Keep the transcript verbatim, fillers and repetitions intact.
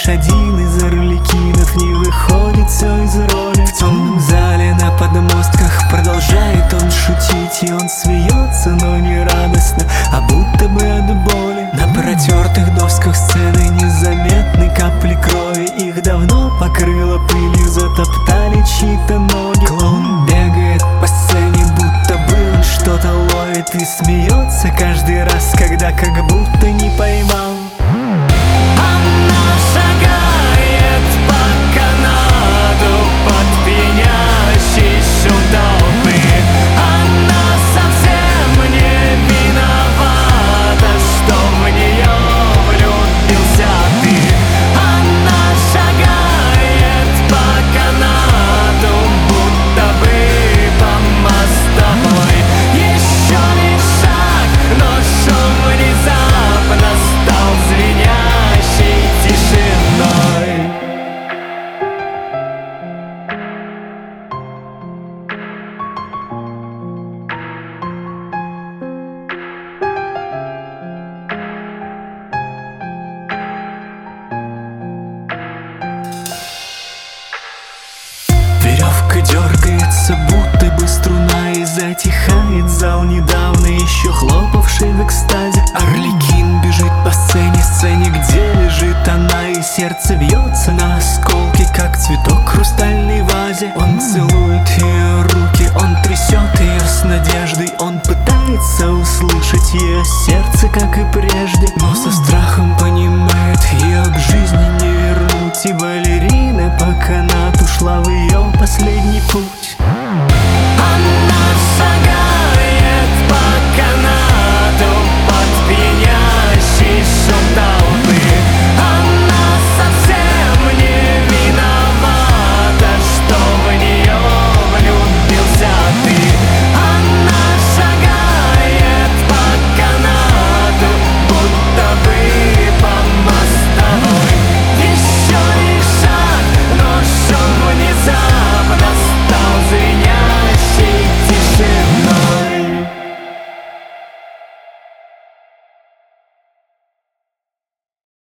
один из арлекинов не выходит все из роли. В темном зале на подмостках продолжает он шутить, и он смеется, но не радостно, а будто бы от боли. На протертых досках сцены незаметны капли крови, их давно покрыло пылью, затоптали чьи-то ноги. Клоун бегает по сцене, будто бы он что-то ловит, и смеется каждый раз, когда как будто не поймал. Она шагает по канату под пьянящий шум толпы. Она совсем не виновата, что в нее влюбился ты. Она шагает по канату, будто бы по мостовой. Еще лишь шаг, но шум внезапно стал звенящей тишиной. Веревка дергается, будто бы струна, и затихает зал, недавно еще хлопавший в экстазе. Арлекин бежит по сцене, сцене, где лежит она, и сердце бьется на осколки, как цветок